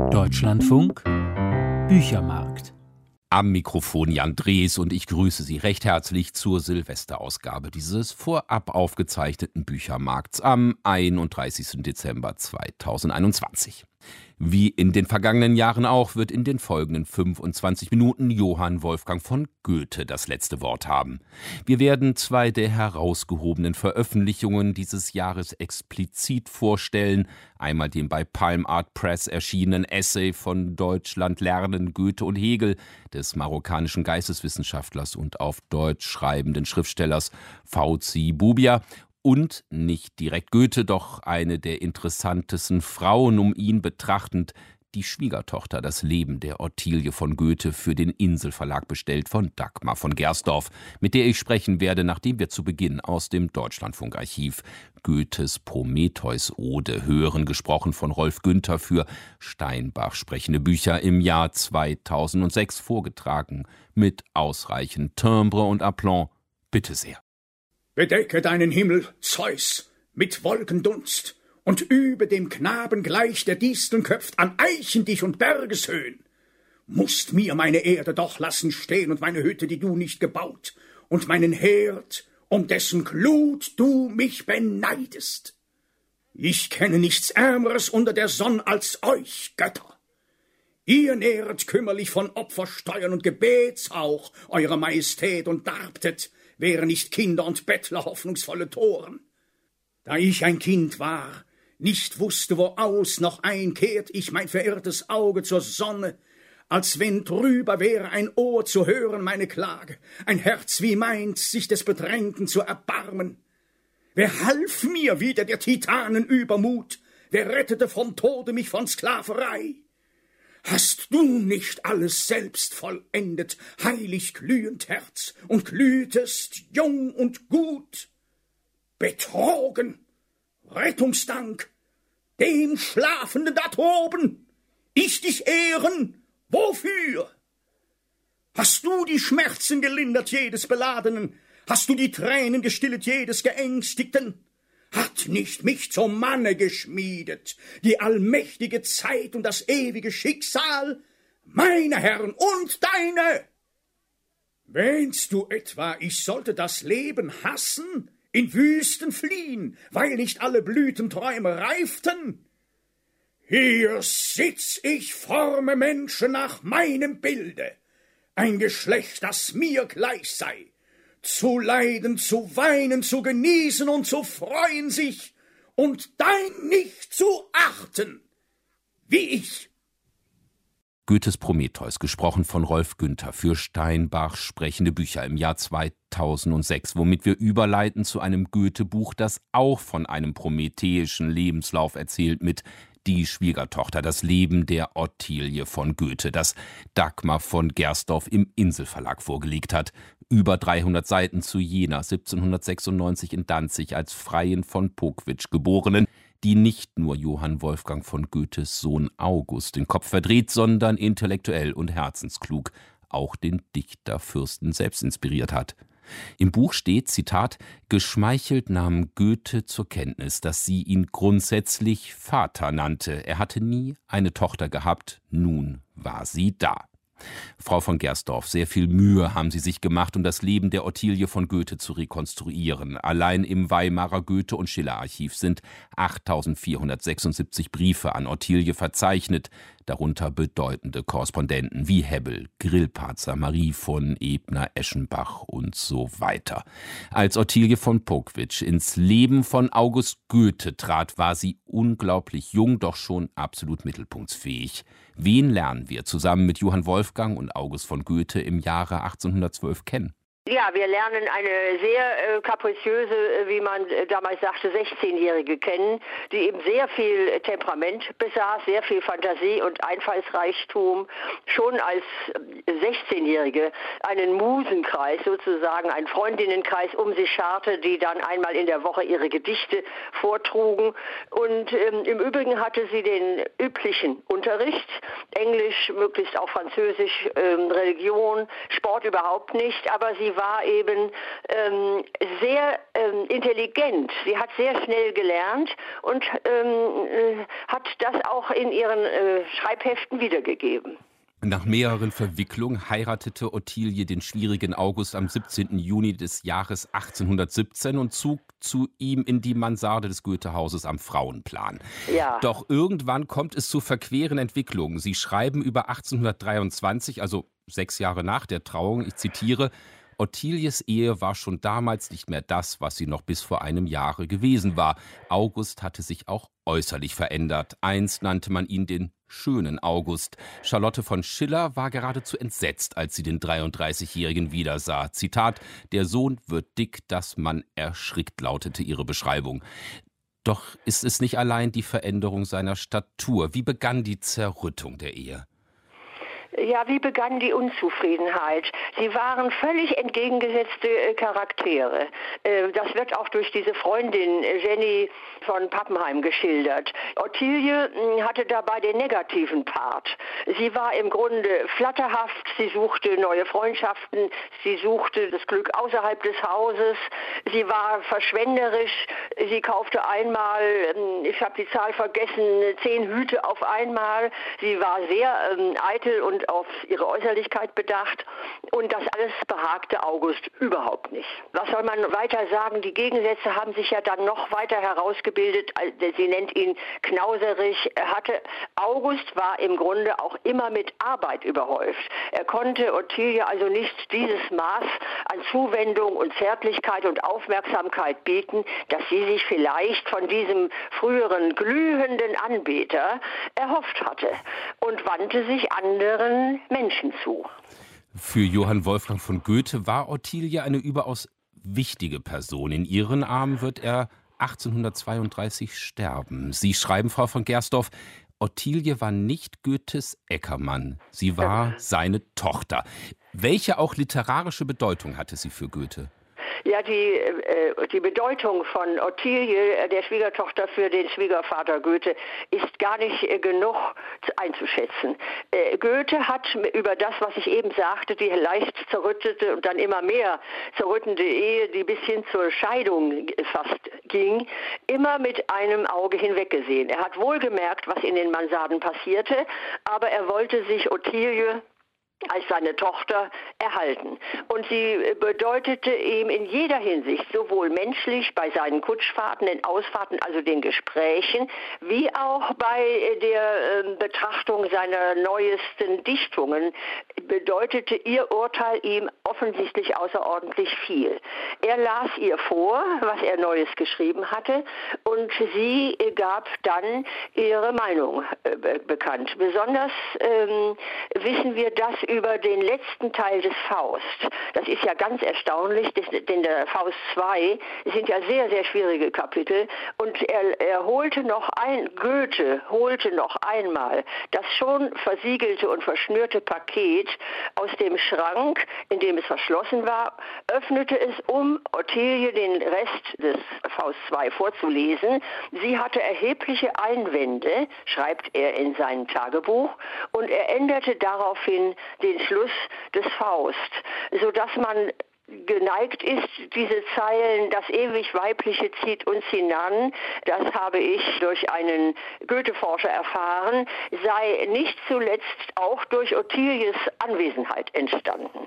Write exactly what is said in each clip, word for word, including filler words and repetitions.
Deutschlandfunk Büchermarkt. Am Mikrofon Jan Drees und ich grüße Sie recht herzlich zur Silvesterausgabe dieses vorab aufgezeichneten Büchermarkts am einunddreißigsten Dezember zweitausendeinundzwanzig. Wie in den vergangenen Jahren auch, wird in den folgenden fünfundzwanzig Minuten Johann Wolfgang von Goethe das letzte Wort haben. Wir werden zwei der herausgehobenen Veröffentlichungen dieses Jahres explizit vorstellen. Einmal den bei Palm Art Press erschienenen Essay von Deutschland lernen, Goethe und Hegel des marokkanischen Geisteswissenschaftlers und auf Deutsch schreibenden Schriftstellers Fauzi Boubia. Und nicht direkt Goethe, doch eine der interessantesten Frauen um ihn betrachtend, die Schwiegertochter, das Leben der Ottilie von Goethe, für den Inselverlag bestellt von Dagmar von Gersdorf, mit der ich sprechen werde, nachdem wir zu Beginn aus dem Deutschlandfunkarchiv Goethes Prometheus-Ode hören, gesprochen von Rolf Günther für Steinbach sprechende Bücher im Jahr zweitausendsechs, vorgetragen mit ausreichend Timbre und Aplomb. Bitte sehr. Bedecke deinen Himmel, Zeus, mit Wolkendunst, und übe dem Knaben gleich, der Disteln köpft, an Eichen dich und Bergeshöhen. Mußt mir meine Erde doch lassen stehen und meine Hütte, die du nicht gebaut, und meinen Herd, um dessen Glut du mich beneidest. Ich kenne nichts Ärmeres unter der Sonn als euch, Götter. Ihr nähret kümmerlich von Opfersteuern und Gebetshauch eurer Majestät und darbtet, wären nicht Kinder und Bettler hoffnungsvolle Toren. Da ich ein Kind war, nicht wusste, wo aus noch ein, kehrt ich mein verirrtes Auge zur Sonne, als wenn drüber wäre ein Ohr zu hören meine Klage, ein Herz wie meins, sich des Bedrängten zu erbarmen. Wer half mir wider der Titanen Übermut? Wer rettete vom Tode mich von Sklaverei? Hast du nicht alles selbst vollendet, heilig glühend Herz, und glühtest jung und gut? Betrogen, Rettungsdank, dem Schlafenden da droben, ich dich ehren, wofür? Hast du die Schmerzen gelindert jedes Beladenen, hast du die Tränen gestillet jedes Geängstigten? Hat nicht mich zum Manne geschmiedet die allmächtige Zeit und das ewige Schicksal, meine Herren und deine? Wähnst du etwa, ich sollte das Leben hassen, in Wüsten fliehen, weil nicht alle Blütenträume reiften? Hier sitz ich, forme Menschen nach meinem Bilde, ein Geschlecht, das mir gleich sei, zu leiden, zu weinen, zu genießen und zu freuen sich und dein nicht zu achten, wie ich. Goethes Prometheus, gesprochen von Rolf Günther für Steinbach sprechende Bücher im Jahr zweitausendsechs, womit wir überleiten zu einem Goethe-Buch, das auch von einem prometheischen Lebenslauf erzählt mit Die Schwiegertochter, das Leben der Ottilie von Goethe, das Dagmar von Gersdorf im Inselverlag vorgelegt hat. Über dreihundert Seiten zu jener siebzehnhundertsechsundneunzig in Danzig als Freiin von Pockwitsch geborenen, die nicht nur Johann Wolfgang von Goethes Sohn August den Kopf verdreht, sondern intellektuell und herzensklug auch den Dichterfürsten selbst inspiriert hat. Im Buch steht, Zitat, geschmeichelt nahm Goethe zur Kenntnis, dass sie ihn grundsätzlich Vater nannte. Er hatte nie eine Tochter gehabt, nun war sie da. Frau von Gersdorf, sehr viel Mühe haben Sie sich gemacht, um das Leben der Ottilie von Goethe zu rekonstruieren. Allein im Weimarer Goethe- und Schiller-Archiv sind achttausendvierhundertsechsundsiebzig Briefe an Ottilie verzeichnet, darunter bedeutende Korrespondenten wie Hebbel, Grillparzer, Marie von Ebner, Eschenbach und so weiter. Als Ottilie von Pockwitsch ins Leben von August Goethe trat, war sie unglaublich jung, doch schon absolut mittelpunktsfähig. Wen lernen wir zusammen mit Johann Wolfgang und August von Goethe im Jahre achtzehnhundertzwölf kennen? Ja, wir lernen eine sehr äh, kapriziöse, äh, wie man äh, damals sagte, sechzehnjährige kennen, die eben sehr viel äh, Temperament besaß, sehr viel Fantasie und Einfallsreichtum, schon als äh, sechzehnjährige einen Musenkreis sozusagen, einen Freundinnenkreis um sich scharte, die dann einmal in der Woche ihre Gedichte vortrugen. Und ähm, im Übrigen hatte sie den üblichen Unterricht, Englisch, möglichst auch Französisch, ähm, Religion, Sport überhaupt nicht, aber sie war eben ähm, sehr ähm, intelligent. Sie hat sehr schnell gelernt und ähm, äh, hat das auch in ihren äh, Schreibheften wiedergegeben. Nach mehreren Verwicklungen heiratete Ottilie den schwierigen August am siebzehnten Juni des Jahres achtzehnhundertsiebzehn und zog zu ihm in die Mansarde des Goethehauses am Frauenplan. Ja. Doch irgendwann kommt es zu verqueren Entwicklungen. Sie schreiben über achtzehnhundertdreiundzwanzig, also sechs Jahre nach der Trauung, ich zitiere: Ottilies Ehe war schon damals nicht mehr das, was sie noch bis vor einem Jahre gewesen war. August hatte sich auch äußerlich verändert. Einst nannte man ihn den schönen August. Charlotte von Schiller war geradezu entsetzt, als sie den dreiunddreißigjährigen wiedersah. Zitat: Der Sohn wird dick, dass man erschrickt, lautete ihre Beschreibung. Doch ist es nicht allein die Veränderung seiner Statur. Wie begann die Zerrüttung der Ehe? Ja, wie begann die Unzufriedenheit? Sie waren völlig entgegengesetzte äh, Charaktere. Äh, das wird auch durch diese Freundin äh, Jenny von Pappenheim geschildert. Ottilie mh, hatte dabei den negativen Part. Sie war im Grunde flatterhaft, sie suchte neue Freundschaften, sie suchte das Glück außerhalb des Hauses, sie war verschwenderisch, sie kaufte einmal, äh, ich habe die Zahl vergessen, zehn Hüte auf einmal. Sie war sehr äh, eitel und auf ihre Äußerlichkeit bedacht, und das alles behagte August überhaupt nicht. Was soll man weiter sagen? Die Gegensätze haben sich ja dann noch weiter herausgebildet. Sie nennt ihn knauserig. Er hatte, August war im Grunde auch immer mit Arbeit überhäuft. Er konnte Ottilie also nicht dieses Maß an Zuwendung und Zärtlichkeit und Aufmerksamkeit bieten, dass sie sich vielleicht von diesem früheren glühenden Anbeter erhofft hatte, und wandte sich anderen Menschen zu. Für Johann Wolfgang von Goethe war Ottilie eine überaus wichtige Person. In ihren Armen wird er achtzehnhundertzweiunddreißig sterben. Sie schreiben, Frau von Gersdorf, Ottilie war nicht Goethes Eckermann. Sie war seine Tochter. Welche auch literarische Bedeutung hatte sie für Goethe? Ja, die, äh, die Bedeutung von Ottilie, der Schwiegertochter, für den Schwiegervater Goethe ist gar nicht äh, genug einzuschätzen. Äh, Goethe hat über das, was ich eben sagte, die leicht zerrüttete und dann immer mehr zerrüttende Ehe, die bis hin zur Scheidung fast ging, immer mit einem Auge hinweggesehen. Er hat wohl gemerkt, was in den Mansarden passierte, aber er wollte sich Ottilie als seine Tochter erhalten. Und sie bedeutete ihm in jeder Hinsicht, sowohl menschlich bei seinen Kutschfahrten, den Ausfahrten, also den Gesprächen, wie auch bei der äh, Betrachtung seiner neuesten Dichtungen, bedeutete ihr Urteil ihm offensichtlich außerordentlich viel. Er las ihr vor, was er Neues geschrieben hatte, und sie äh, gab dann ihre Meinung äh, be- bekannt. Besonders ähm, wissen wir das über den letzten Teil des Faust. Das ist ja ganz erstaunlich, denn der Faust zwei sind ja sehr, sehr schwierige Kapitel, und er, er holte noch ein, Goethe holte noch einmal das schon versiegelte und verschnürte Paket aus dem Schrank, in dem es verschlossen war, öffnete es, um Ottilie den Rest des Faust zwei vorzulesen. Sie hatte erhebliche Einwände, schreibt er in seinem Tagebuch, und er änderte daraufhin den Schluss des Faust, sodass man geneigt ist, diese Zeilen, das ewig Weibliche zieht uns hinan, das habe ich durch einen Goethe-Forscher erfahren, sei nicht zuletzt auch durch Ottilies Anwesenheit entstanden.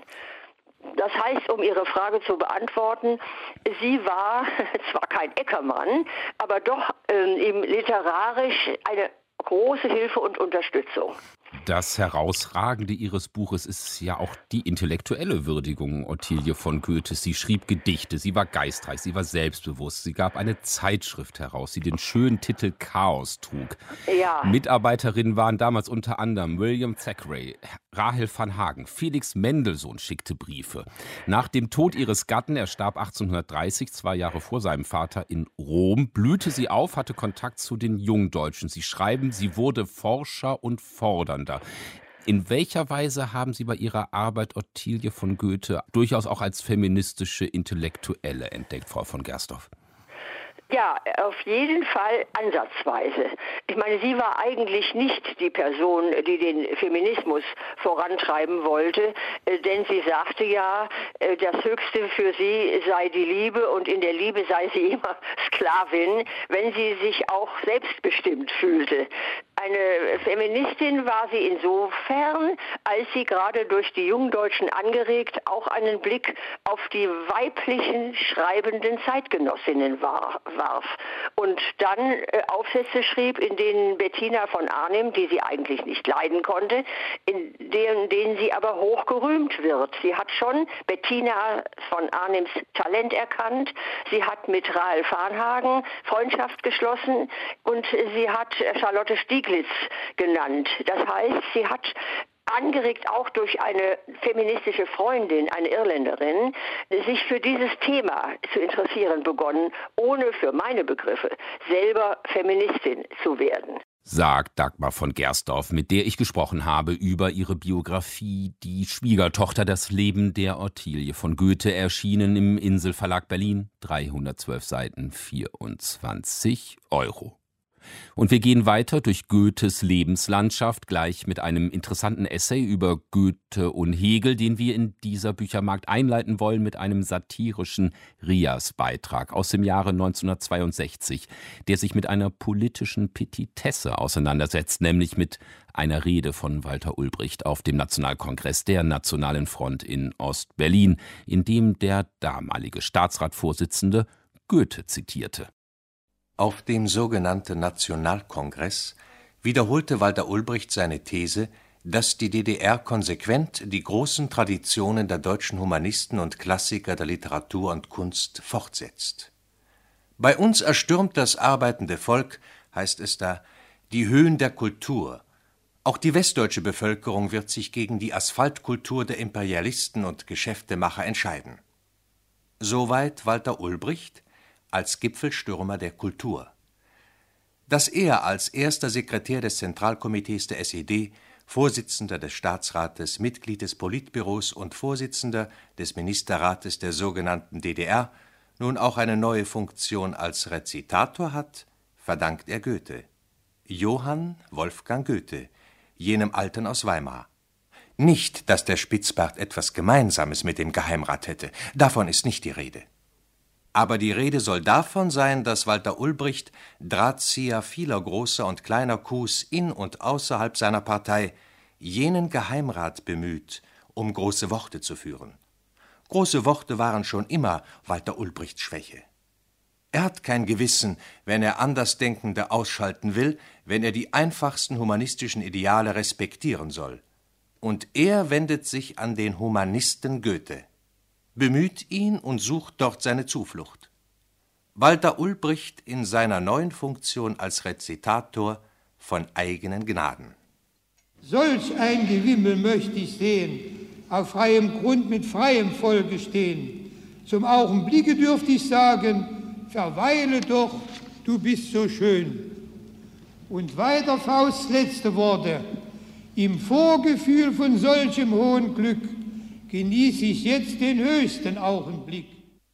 Das heißt, um Ihre Frage zu beantworten, sie war zwar kein Eckermann, aber doch äh, ihm literarisch eine große Hilfe und Unterstützung. Das Herausragende Ihres Buches ist ja auch die intellektuelle Würdigung Ottilie von Goethe. Sie schrieb Gedichte, sie war geistreich, sie war selbstbewusst, sie gab eine Zeitschrift heraus, die den schönen Titel Chaos trug. Ja. Mitarbeiterinnen waren damals unter anderem William Thackeray, Rahel van Hagen, Felix Mendelssohn schickte Briefe. Nach dem Tod ihres Gatten, er starb achtzehnhundertdreißig, zwei Jahre vor seinem Vater, in Rom, blühte sie auf, hatte Kontakt zu den Jungdeutschen. Sie schreiben, sie wurde Forscher und Fordernder. In welcher Weise haben Sie bei Ihrer Arbeit Ottilie von Goethe durchaus auch als feministische Intellektuelle entdeckt, Frau von Gersdorf? Ja, auf jeden Fall ansatzweise. Ich meine, sie war eigentlich nicht die Person, die den Feminismus vorantreiben wollte, denn sie sagte ja, das Höchste für sie sei die Liebe und in der Liebe sei sie immer Sklavin, wenn sie sich auch selbstbestimmt fühlte. Eine Feministin war sie insofern, als sie gerade durch die Jungdeutschen angeregt auch einen Blick auf die weiblichen schreibenden Zeitgenossinnen war, warf und dann äh, Aufsätze schrieb, in denen Bettina von Arnim, die sie eigentlich nicht leiden konnte, in denen, denen sie aber hoch gerühmt wird. Sie hat schon Bettina von Arnims Talent erkannt, sie hat mit Rahel Varnhagen Freundschaft geschlossen und sie hat Charlotte Stieglitz genannt. Das heißt, sie hat angeregt auch durch eine feministische Freundin, eine Irländerin, sich für dieses Thema zu interessieren begonnen, ohne für meine Begriffe selber Feministin zu werden. Sagt Dagmar von Gersdorf, mit der ich gesprochen habe über ihre Biografie Die Schwiegertochter, das Leben der Ottilie von Goethe, erschienen im Inselverlag Berlin, dreihundertzwölf Seiten, vierundzwanzig Euro. Und wir gehen weiter durch Goethes Lebenslandschaft, gleich mit einem interessanten Essay über Goethe und Hegel, den wir in dieser Büchermarkt einleiten wollen mit einem satirischen Rias-Beitrag aus dem Jahre neunzehnhundertzweiundsechzig, der sich mit einer politischen Petitesse auseinandersetzt, nämlich mit einer Rede von Walter Ulbricht auf dem Nationalkongress der Nationalen Front in Ost-Berlin, in dem der damalige Staatsratsvorsitzende Goethe zitierte. Auf dem sogenannten Nationalkongress wiederholte Walter Ulbricht seine These, dass die D D R konsequent die großen Traditionen der deutschen Humanisten und Klassiker der Literatur und Kunst fortsetzt. Bei uns erstürmt das arbeitende Volk, heißt es da, die Höhen der Kultur. Auch die westdeutsche Bevölkerung wird sich gegen die Asphaltkultur der Imperialisten und Geschäftemacher entscheiden. Soweit Walter Ulbricht als Gipfelstürmer der Kultur. Dass er als erster Sekretär des Zentralkomitees der S E D, Vorsitzender des Staatsrates, Mitglied des Politbüros und Vorsitzender des Ministerrates der sogenannten D D R nun auch eine neue Funktion als Rezitator hat, verdankt er Goethe. Johann Wolfgang Goethe, jenem Alten aus Weimar. Nicht, dass der Spitzbart etwas Gemeinsames mit dem Geheimrat hätte, davon ist nicht die Rede. Aber die Rede soll davon sein, dass Walter Ulbricht, Drahtzieher vieler großer und kleiner Coups in und außerhalb seiner Partei, jenen Geheimrat bemüht, um große Worte zu führen. Große Worte waren schon immer Walter Ulbrichts Schwäche. Er hat kein Gewissen, wenn er Andersdenkende ausschalten will, wenn er die einfachsten humanistischen Ideale respektieren soll. Und er wendet sich an den Humanisten Goethe, bemüht ihn und sucht dort seine Zuflucht. Walter Ulbricht in seiner neuen Funktion als Rezitator von eigenen Gnaden. Solch ein Gewimmel möchte ich sehen, auf freiem Grund mit freiem Volke stehen. Zum Augenblicke dürft ich sagen, verweile doch, du bist so schön. Und weiter Fausts letzte Worte, im Vorgefühl von solchem hohen Glück genieße ich jetzt den höchsten Augenblick.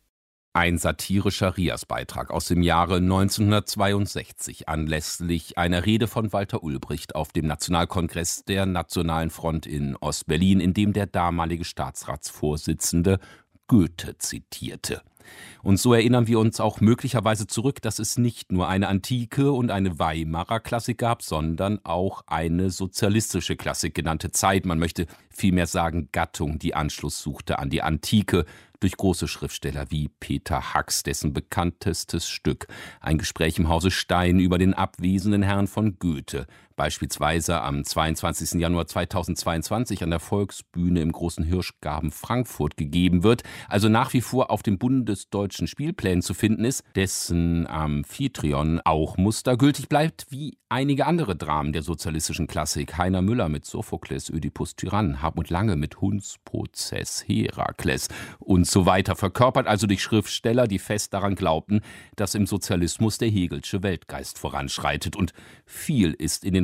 Ein satirischer Rias-Beitrag aus dem Jahre neunzehnhundertzweiundsechzig anlässlich einer Rede von Walter Ulbricht auf dem Nationalkongress der Nationalen Front in Ost-Berlin, in dem der damalige Staatsratsvorsitzende Goethe zitierte. Und so erinnern wir uns auch möglicherweise zurück, dass es nicht nur eine antike und eine Weimarer Klassik gab, sondern auch eine sozialistische Klassik genannte Zeit. Man möchte vielmehr sagen Gattung, die Anschluss suchte an die Antike durch große Schriftsteller wie Peter Hacks, dessen bekanntestes Stück Ein Gespräch im Hause Stein über den abwesenden Herrn von Goethe beispielsweise am zweiundzwanzigsten Januar zweitausendzweiundzwanzig an der Volksbühne im Großen Hirschgarten Frankfurt gegeben wird, also nach wie vor auf dem bundesdeutschen Spielplänen zu finden ist, dessen Amphitryon auch mustergültig bleibt wie einige andere Dramen der sozialistischen Klassik. Heiner Müller mit Sophokles, Ödipus Tyrann, Hartmut Lange mit Hundsprozess, Herakles und so weiter, verkörpert also durch Schriftsteller, die fest daran glaubten, dass im Sozialismus der Hegelsche Weltgeist voranschreitet. Und viel ist in den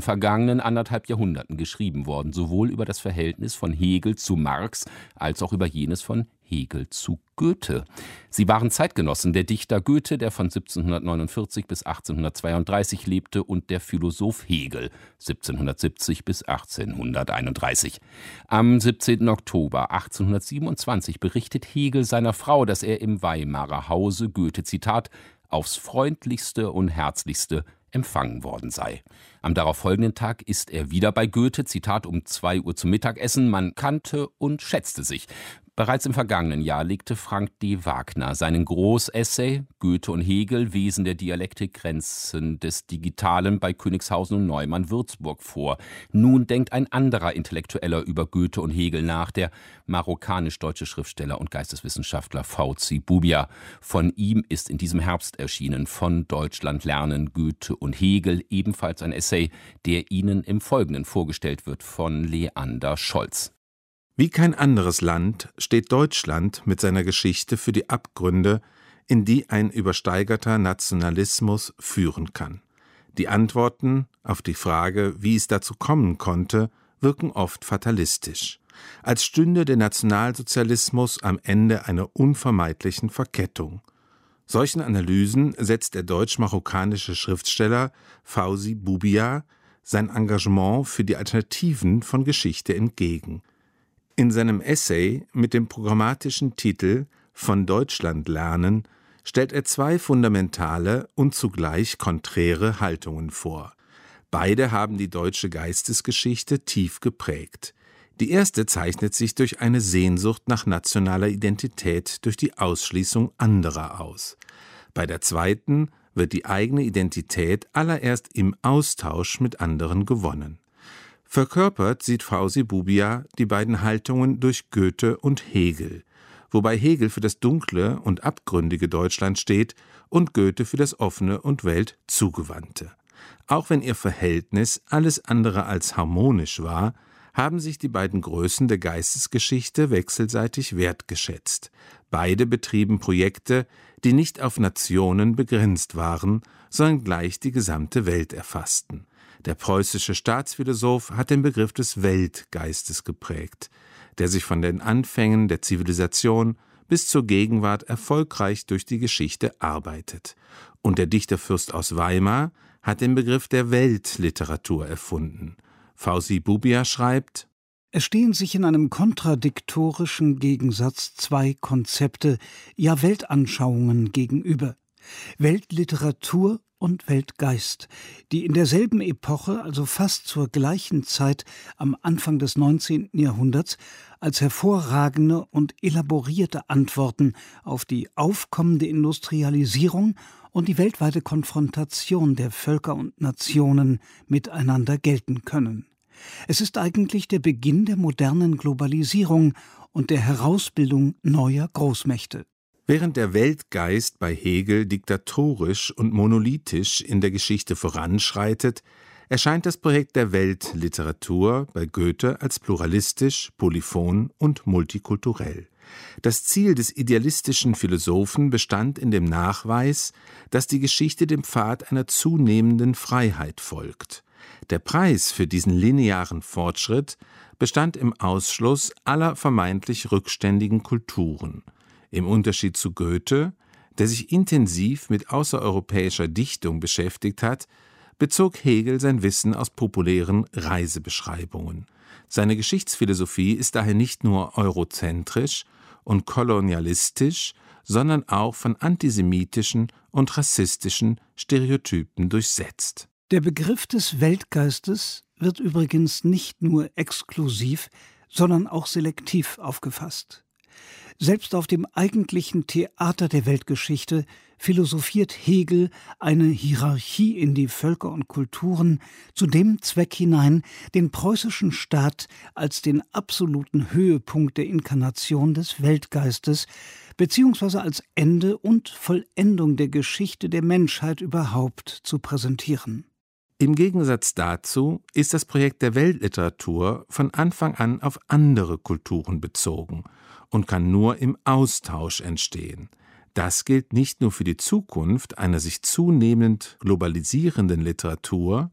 vergangenen anderthalb Jahrhunderten geschrieben worden, sowohl über das Verhältnis von Hegel zu Marx als auch über jenes von Hegel zu Goethe. Sie waren Zeitgenossen, der Dichter Goethe, der von siebzehnhundertneunundvierzig bis achtzehnhundertzweiunddreißig lebte, und der Philosoph Hegel, siebzehnhundertsiebzig bis achtzehnhunderteinunddreißig. Am siebzehnten Oktober achtzehnhundertsiebenundzwanzig berichtet Hegel seiner Frau, dass er im Weimarer Hause Goethe, Zitat, aufs freundlichste und herzlichste empfangen worden sei. Am darauffolgenden Tag ist er wieder bei Goethe, Zitat, um zwei Uhr zum Mittagessen. Man kannte und schätzte sich. Bereits im vergangenen Jahr legte Frank D. Wagner seinen Großessay Goethe und Hegel, Wesen der Dialektik, Grenzen des Digitalen bei Königshausen und Neumann-Würzburg vor. Nun denkt ein anderer Intellektueller über Goethe und Hegel nach, der marokkanisch-deutsche Schriftsteller und Geisteswissenschaftler Fauzi Bubia. Von ihm ist in diesem Herbst erschienen Von Deutschland lernen, Goethe und Hegel, ebenfalls ein Essay, der Ihnen im Folgenden vorgestellt wird von Leander Scholz. Wie kein anderes Land steht Deutschland mit seiner Geschichte für die Abgründe, in die ein übersteigerter Nationalismus führen kann. Die Antworten auf die Frage, wie es dazu kommen konnte, wirken oft fatalistisch, als stünde der Nationalsozialismus am Ende einer unvermeidlichen Verkettung. Solchen Analysen setzt der deutsch-marokkanische Schriftsteller Fauzi Bubia sein Engagement für die Alternativen von Geschichte entgegen. In seinem Essay mit dem programmatischen Titel Von Deutschland lernen stellt er zwei fundamentale und zugleich konträre Haltungen vor. Beide haben die deutsche Geistesgeschichte tief geprägt. Die erste zeichnet sich durch eine Sehnsucht nach nationaler Identität durch die Ausschließung anderer aus. Bei der zweiten wird die eigene Identität allererst im Austausch mit anderen gewonnen. Verkörpert sieht Fauzi Bubia die beiden Haltungen durch Goethe und Hegel, wobei Hegel für das dunkle und abgründige Deutschland steht und Goethe für das offene und weltzugewandte. Auch wenn ihr Verhältnis alles andere als harmonisch war, haben sich die beiden Größen der Geistesgeschichte wechselseitig wertgeschätzt. Beide betrieben Projekte, die nicht auf Nationen begrenzt waren, sondern gleich die gesamte Welt erfassten. Der preußische Staatsphilosoph hat den Begriff des Weltgeistes geprägt, der sich von den Anfängen der Zivilisation bis zur Gegenwart erfolgreich durch die Geschichte arbeitet. Und der Dichterfürst aus Weimar hat den Begriff der Weltliteratur erfunden. Fauzi Bubia schreibt: Es stehen sich in einem kontradiktorischen Gegensatz zwei Konzepte, ja Weltanschauungen gegenüber: Weltliteratur und Weltgeist, die in derselben Epoche, also fast zur gleichen Zeit am Anfang des neunzehnten Jahrhunderts, als hervorragende und elaborierte Antworten auf die aufkommende Industrialisierung und die weltweite Konfrontation der Völker und Nationen miteinander gelten können. Es ist eigentlich der Beginn der modernen Globalisierung und der Herausbildung neuer Großmächte. Während der Weltgeist bei Hegel diktatorisch und monolithisch in der Geschichte voranschreitet, erscheint das Projekt der Weltliteratur bei Goethe als pluralistisch, polyphon und multikulturell. Das Ziel des idealistischen Philosophen bestand in dem Nachweis, dass die Geschichte dem Pfad einer zunehmenden Freiheit folgt. Der Preis für diesen linearen Fortschritt bestand im Ausschluss aller vermeintlich rückständigen Kulturen. Im Unterschied zu Goethe, der sich intensiv mit außereuropäischer Dichtung beschäftigt hat, bezog Hegel sein Wissen aus populären Reisebeschreibungen. Seine Geschichtsphilosophie ist daher nicht nur eurozentrisch und kolonialistisch, sondern auch von antisemitischen und rassistischen Stereotypen durchsetzt. Der Begriff des Weltgeistes wird übrigens nicht nur exklusiv, sondern auch selektiv aufgefasst. Selbst auf dem eigentlichen Theater der Weltgeschichte philosophiert Hegel eine Hierarchie in die Völker und Kulturen zu dem Zweck hinein, den preußischen Staat als den absoluten Höhepunkt der Inkarnation des Weltgeistes beziehungsweise als Ende und Vollendung der Geschichte der Menschheit überhaupt zu präsentieren. Im Gegensatz dazu ist das Projekt der Weltliteratur von Anfang an auf andere Kulturen bezogen und kann nur im Austausch entstehen. Das gilt nicht nur für die Zukunft einer sich zunehmend globalisierenden Literatur,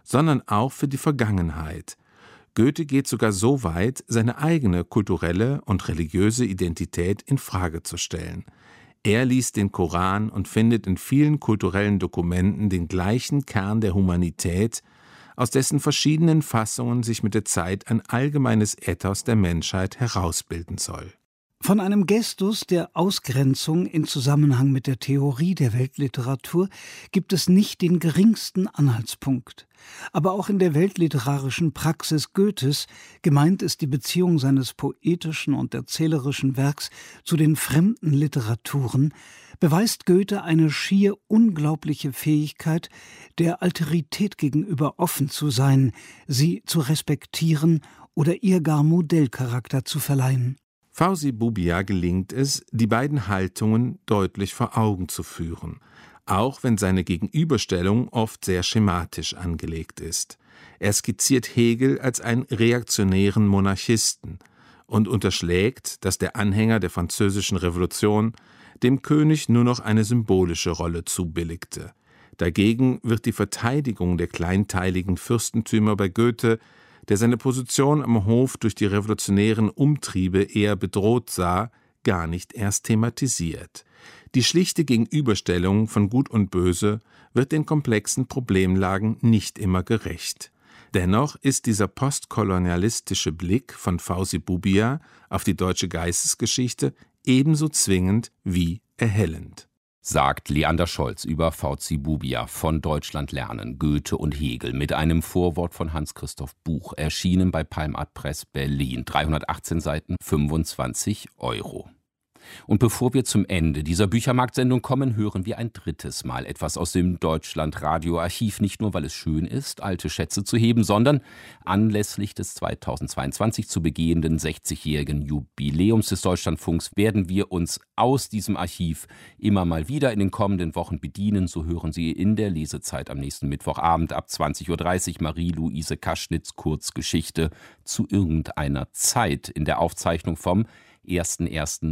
sondern auch für die Vergangenheit. Goethe geht sogar so weit, seine eigene kulturelle und religiöse Identität in Frage zu stellen. Er liest den Koran und findet in vielen kulturellen Dokumenten den gleichen Kern der Humanität, aus dessen verschiedenen Fassungen sich mit der Zeit ein allgemeines Ethos der Menschheit herausbilden soll. Von einem Gestus der Ausgrenzung in Zusammenhang mit der Theorie der Weltliteratur gibt es nicht den geringsten Anhaltspunkt. Aber auch in der weltliterarischen Praxis Goethes, gemeint ist die Beziehung seines poetischen und erzählerischen Werks zu den fremden Literaturen, beweist Goethe eine schier unglaubliche Fähigkeit, der Alterität gegenüber offen zu sein, sie zu respektieren oder ihr gar Modellcharakter zu verleihen. Fauzi Bubia gelingt es, die beiden Haltungen deutlich vor Augen zu führen, auch wenn seine Gegenüberstellung oft sehr schematisch angelegt ist. Er skizziert Hegel als einen reaktionären Monarchisten und unterschlägt, dass der Anhänger der Französischen Revolution dem König nur noch eine symbolische Rolle zubilligte. Dagegen wird die Verteidigung der kleinteiligen Fürstentümer bei Goethe, der seine Position am Hof durch die revolutionären Umtriebe eher bedroht sah, gar nicht erst thematisiert. Die schlichte Gegenüberstellung von Gut und Böse wird den komplexen Problemlagen nicht immer gerecht. Dennoch ist dieser postkolonialistische Blick von Fauzi Bubia auf die deutsche Geistesgeschichte ebenso zwingend wie erhellend. Sagt Leander Scholz über Fauzi Bubia von Deutschland lernen, Goethe und Hegel mit einem Vorwort von Hans-Christoph Buch, erschienen bei Palmart Press Berlin, dreihundertachtzehn Seiten, fünfundzwanzig Euro. Und bevor wir zum Ende dieser Büchermarktsendung kommen, hören wir ein drittes Mal etwas aus dem Deutschland-Radio-Archiv. Nicht nur, weil es schön ist, alte Schätze zu heben, sondern anlässlich des zweitausendzweiundzwanzig zu begehenden sechzigjährigen Jubiläums des Deutschlandfunks werden wir uns aus diesem Archiv immer mal wieder in den kommenden Wochen bedienen. So hören Sie in der Lesezeit am nächsten Mittwochabend ab zwanzig Uhr dreißig Marie-Louise Kaschnitz Kurzgeschichte zu irgendeiner Zeit in der Aufzeichnung vom erster erster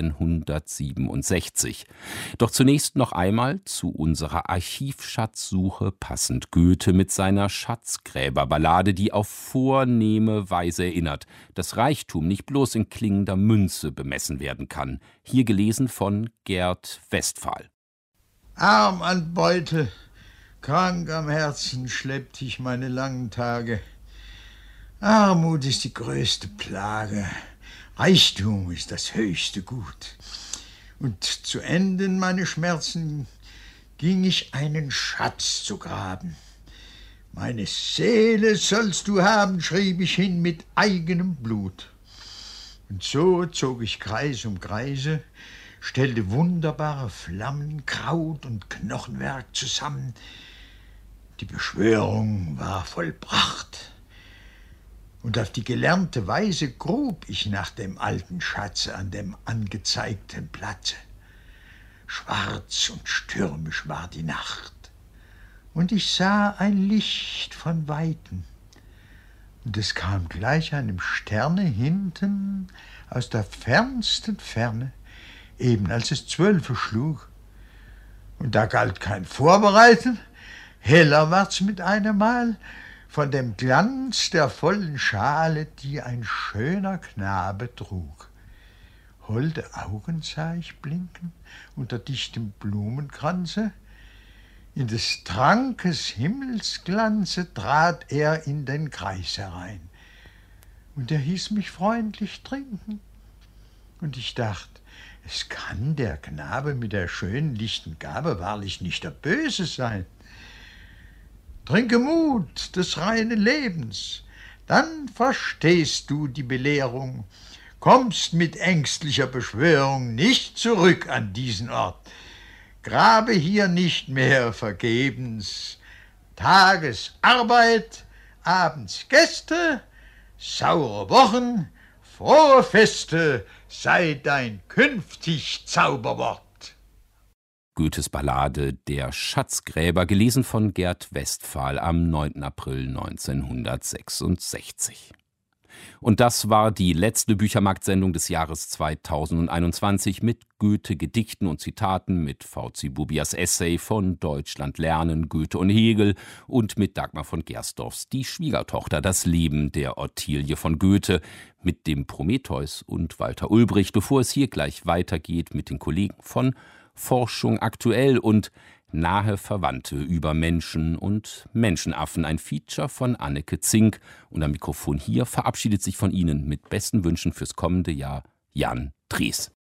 neunzehnhundertsiebenundsechzig. Doch zunächst noch einmal zu unserer Archivschatzsuche passend Goethe mit seiner Schatzgräberballade, die auf vornehme Weise erinnert, dass Reichtum nicht bloß in klingender Münze bemessen werden kann. Hier gelesen von Gerd Westphal. Arm an Beute, krank am Herzen schleppt ich meine langen Tage. Armut ist die größte Plage. Reichtum ist das höchste Gut. Und zu Enden meine Schmerzen ging ich einen Schatz zu graben. Meine Seele sollst du haben, schrieb ich hin mit eigenem Blut. Und so zog ich Kreis um Kreise, stellte wunderbare Flammen, Kraut und Knochenwerk zusammen. Die Beschwörung war vollbracht. Und auf die gelernte Weise grub ich nach dem alten Schatze an dem angezeigten Platze. Schwarz und stürmisch war die Nacht, und ich sah ein Licht von Weitem. Und es kam gleich einem Sterne hinten aus der fernsten Ferne, eben als es zwölfe schlug. Und da galt kein Vorbereiten, heller ward's mit einem Mal, von dem Glanz der vollen Schale, die ein schöner Knabe trug. Holde Augen sah ich blinken unter dichtem Blumenkranze. In des Trankes Himmelsglanze trat er in den Kreis herein. Und er hieß mich freundlich trinken. Und ich dacht, es kann der Knabe mit der schönen lichten Gabe wahrlich nicht der Böse sein. Trinke Mut des reinen Lebens, dann verstehst du die Belehrung, kommst mit ängstlicher Beschwörung nicht zurück an diesen Ort. Grabe hier nicht mehr vergebens, Tages Arbeit, abends Gäste, saure Wochen, frohe Feste sei dein künftig Zauberwort. Goethes Ballade Der Schatzgräber, gelesen von Gerd Westphal am neunten April neunzehnhundertsechsundsechzig. Und das war die letzte Büchermarktsendung des Jahres zweitausendeinundzwanzig mit Goethe-Gedichten und Zitaten, mit V C Bubias Essay von Deutschland lernen, Goethe und Hegel und mit Dagmar von Gersdorfs Die Schwiegertochter, das Leben der Ottilie von Goethe, mit dem Prometheus und Walter Ulbricht, bevor es hier gleich weitergeht mit den Kollegen von Forschung aktuell und Nahe Verwandte über Menschen und Menschenaffen, ein Feature von Anneke Zink. Und am Mikrofon hier verabschiedet sich von Ihnen mit besten Wünschen fürs kommende Jahr Jan Drees.